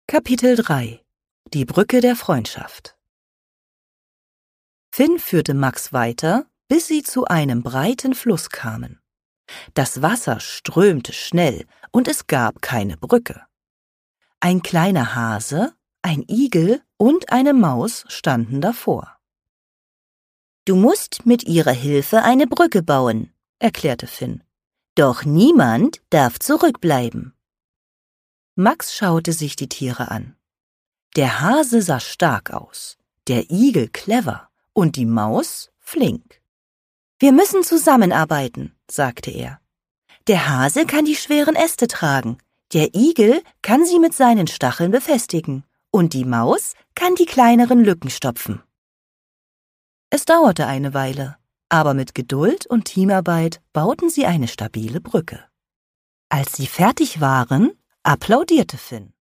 Kapitel 3 – Die Brücke der Freundschaft. Finn führte Max weiter, bis sie zu einem breiten Fluss kamen. Das Wasser strömte schnell und es gab keine Brücke. Ein kleiner Hase, ein Igel und eine Maus standen davor. »Du musst mit ihrer Hilfe eine Brücke bauen«, erklärte Finn. »Doch niemand darf zurückbleiben.« Max schaute sich die Tiere an. Der Hase sah stark aus, der Igel clever und die Maus flink. »Wir müssen zusammenarbeiten«, sagte er. »Der Hase kann die schweren Äste tragen, der Igel kann sie mit seinen Stacheln befestigen und die Maus kann die kleineren Lücken stopfen.« Es dauerte eine Weile, aber mit Geduld und Teamarbeit bauten sie eine stabile Brücke. Als sie fertig waren, applaudierte Finn.